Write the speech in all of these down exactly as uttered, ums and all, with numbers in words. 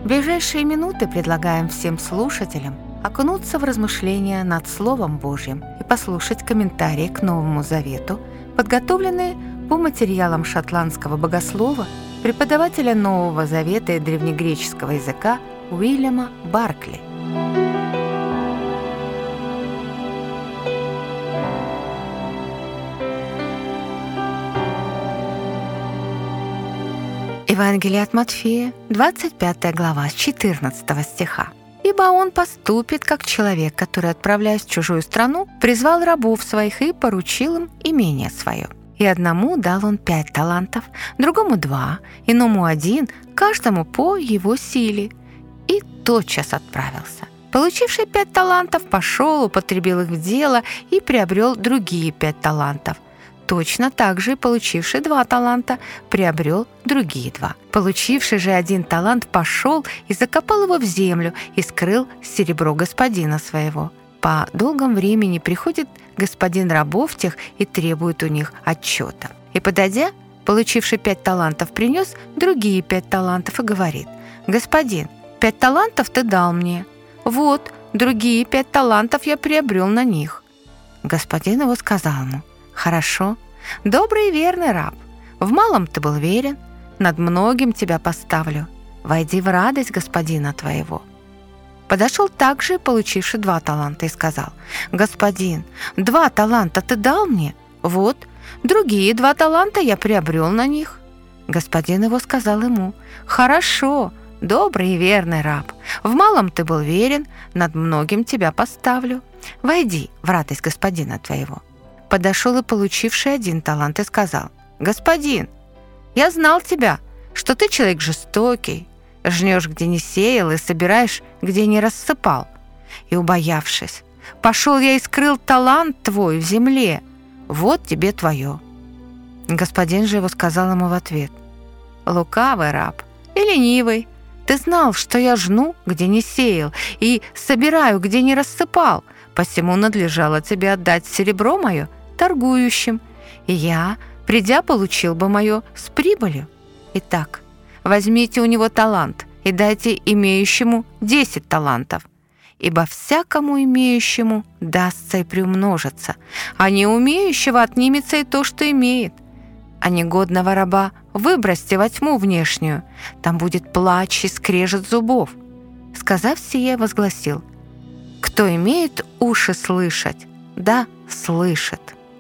В ближайшие минуты предлагаем всем слушателям окунуться в размышления над Словом Божьим и послушать комментарии к Новому Завету, подготовленные по материалам шотландского богослова, преподавателя Нового Завета и древнегреческого языка Уильяма Баркли. Евангелие от Матфея, двадцать пятая глава, с четырнадцатого стиха. «Ибо он поступит, как человек, который, отправляясь в чужую страну, призвал рабов своих и поручил им имение свое. И одному дал он пять талантов, другому два, иному один, каждому по его силе. И тотчас отправился. Получивший пять талантов пошел, употребил их в дело и приобрел другие пять талантов. Точно так же и получивший два таланта приобрел другие два. Получивший же один талант пошел и закопал его в землю и скрыл серебро господина своего. По долгом времени приходит господин рабов тех и требует у них отчета. И, подойдя, получивший пять талантов принес другие пять талантов и говорит: «Господин, пять талантов ты дал мне. Вот, другие пять талантов я приобрел на них». Господин его сказал ему: «Хорошо, добрый и верный раб. В малом ты был верен, над многим тебя поставлю. Войди в радость господина твоего». Подошел также, получивший два таланта, и сказал: «Господин, два таланта ты дал мне? Вот, другие два таланта я приобрел на них». Господин его сказал ему: «Хорошо, добрый и верный раб. В малом ты был верен, над многим тебя поставлю. Войди в радость господина твоего». Подошел и получивший один талант и сказал: «Господин, я знал тебя, что ты человек жестокий, жнешь, где не сеял, и собираешь, где не рассыпал. И, убоявшись, пошел я и скрыл талант твой в земле. Вот тебе твое». Господин же его сказал ему в ответ: «Лукавый раб и ленивый, ты знал, что я жну, где не сеял, и собираю, где не рассыпал, посему надлежало тебе отдать серебро мое торгующим, и я, придя, получил бы мое с прибылью. Итак, возьмите у него талант и дайте имеющему десять талантов, ибо всякому имеющему дастся и приумножится, а не умеющего отнимется и то, что имеет. А негодного раба выбросьте во тьму внешнюю, там будет плач и скрежет зубов». Сказав сие, возгласил: «Кто имеет уши слышать, да слышит».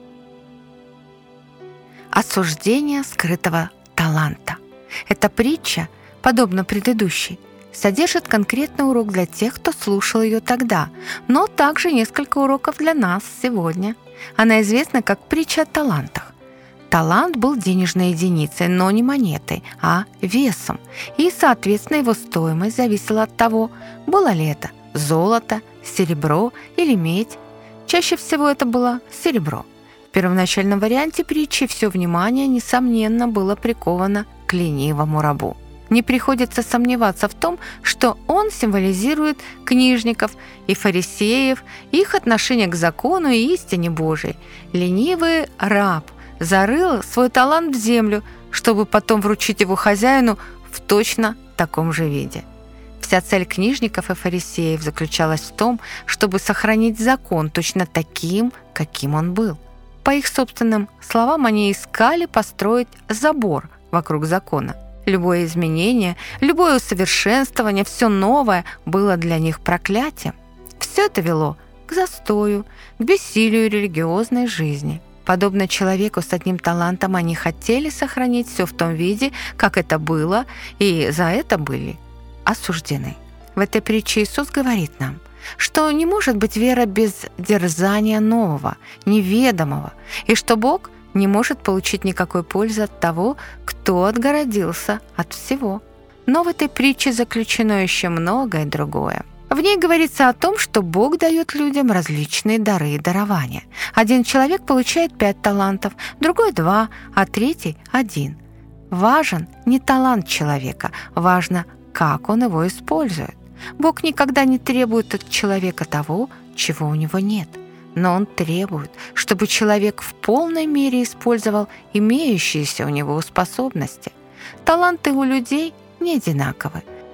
Осуждение скрытого таланта. Эта притча, подобно предыдущей, содержит конкретный урок для тех, кто слушал ее тогда, но также несколько уроков для нас сегодня. Она известна как притча о талантах. Талант был денежной единицей, но не монетой, а весом, и, соответственно, его стоимость зависела от того, было ли это золото, серебро или медь. Чаще всего это было серебро. В первоначальном варианте притчи все внимание, несомненно, было приковано к ленивому рабу. Не приходится сомневаться в том, что он символизирует книжников и фарисеев, их отношение к закону и истине Божией. Ленивый раб зарыл свой талант в землю, чтобы потом вручить его хозяину в точно таком же виде. Вся цель книжников и фарисеев заключалась в том, чтобы сохранить закон точно таким, каким он был. По их собственным словам, они искали построить забор вокруг закона. Любое изменение, любое усовершенствование, все новое было для них проклятием. Все это вело к застою, к бессилию религиозной жизни. Подобно человеку с одним талантом, они хотели сохранить все в том виде, как это было, и за это были осуждены. В этой притче Иисус говорит нам, что не может быть вера без дерзания нового, неведомого, и что Бог не может получить никакой пользы от того, кто отгородился от всего. Но в этой притче заключено еще многое другое. В ней говорится о том, что Бог дает людям различные дары и дарования. Один человек получает пять талантов, другой два, а третий один. Важен не талант человека, важно, как он его использует. Бог никогда не требует от человека того, чего у него нет, но Он требует, чтобы человек в полной мере использовал имеющиеся у него способности. Таланты у людей не одинаковы.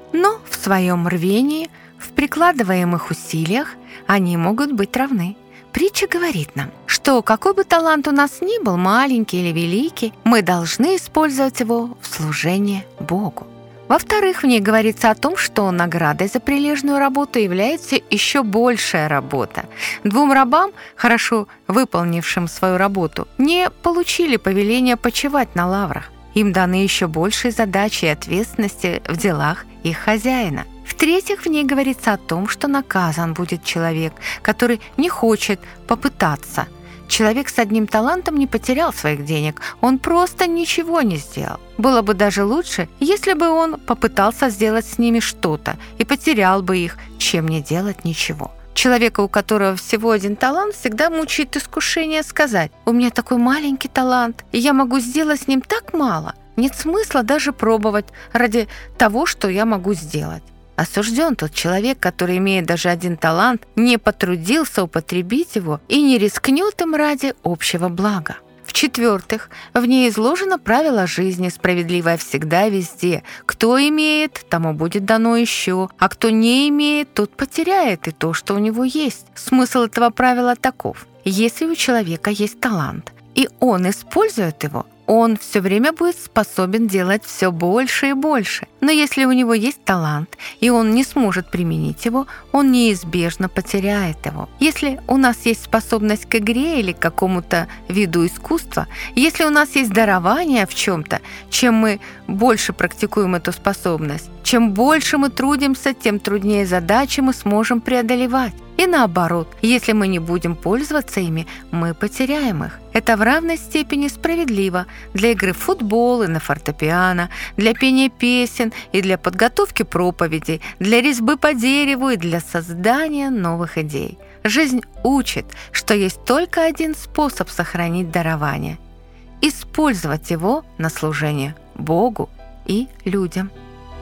Но в своем рвении, в прикладываемых усилиях они могут быть равны. Притча говорит нам, что какой бы талант у нас ни был, маленький или великий, мы должны использовать его в служении Богу. Во-вторых, в ней говорится о том, что наградой за прилежную работу является еще большая работа. Двум рабам, хорошо выполнившим свою работу, не получили повеления почивать на лаврах. Им даны еще большие задачи и ответственности в делах их хозяина. В-третьих, в ней говорится о том, что наказан будет человек, который не хочет попытаться. Человек с одним талантом не потерял своих денег, он просто ничего не сделал. Было бы даже лучше, если бы он попытался сделать с ними что-то и потерял бы их, чем не делать ничего. Человека, у которого всего один талант, всегда мучает искушение сказать: «У меня такой маленький талант, и я могу сделать с ним так мало. Нет смысла даже пробовать ради того, что я могу сделать». Осужден тот человек, который, имея даже один талант, не потрудился употребить его и не рискнет им ради общего блага. В-четвертых, в ней изложено правило жизни, справедливое всегда и везде. Кто имеет, тому будет дано еще, а кто не имеет, тот потеряет и то, что у него есть. Смысл этого правила таков: если у человека есть талант, и он использует его, он все время будет способен делать все больше и больше. Но если у него есть талант, и он не сможет применить его, он неизбежно потеряет его. Если у нас есть способность к игре или к какому-то виду искусства, если у нас есть дарование в чем-то, чем мы больше практикуем эту способность, чем больше мы трудимся, тем труднее задачи мы сможем преодолевать. И наоборот, если мы не будем пользоваться ими, мы потеряем их. Это в равной степени справедливо для игры в футбол и на фортепиано, для пения песен и для подготовки проповедей, для резьбы по дереву и для создания новых идей. Жизнь учит, что есть только один способ сохранить дарование – использовать его на служение Богу и людям.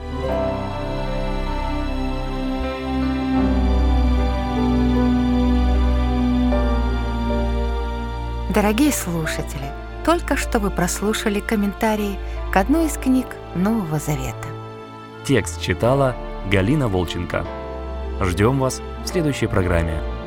Дорогие слушатели, только что вы прослушали комментарии к одной из книг Нового Завета. Текст читала Галина Волченко. Ждем вас в следующей программе.